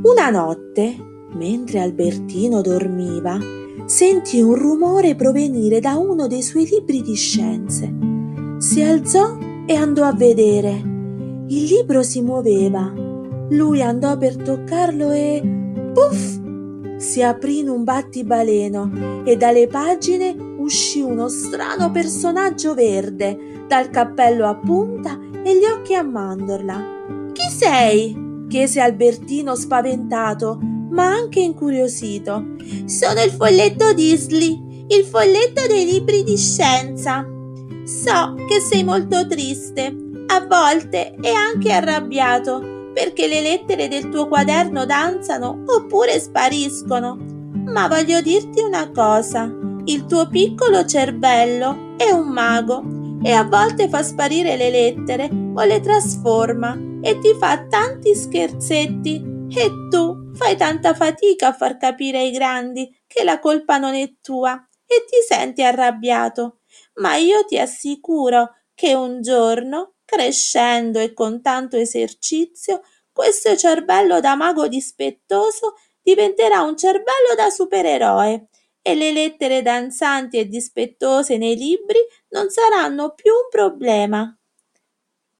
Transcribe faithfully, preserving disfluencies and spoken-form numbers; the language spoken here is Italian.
Una notte, mentre Albertino dormiva, sentì un rumore provenire da uno dei suoi libri di scienze. Si alzò e andò a vedere. Il libro si muoveva. Lui andò per toccarlo e puff! Si aprì in un battibaleno e dalle pagine uscì uno strano personaggio verde, dal cappello a punta e gli occhi a mandorla. «Chi sei?» chiese Albertino spaventato, ma anche incuriosito. «Sono il folletto Disney, il folletto dei libri di scienza. So che sei molto triste, a volte e anche arrabbiato, perché le lettere del tuo quaderno danzano oppure spariscono. Ma voglio dirti una cosa, il tuo piccolo cervello è un mago e a volte fa sparire le lettere o le trasforma e ti fa tanti scherzetti e tu fai tanta fatica a far capire ai grandi che la colpa non è tua e ti senti arrabbiato. Ma io ti assicuro che un giorno, crescendo e con tanto esercizio, questo cervello da mago dispettoso diventerà un cervello da supereroe e le lettere danzanti e dispettose nei libri non saranno più un problema».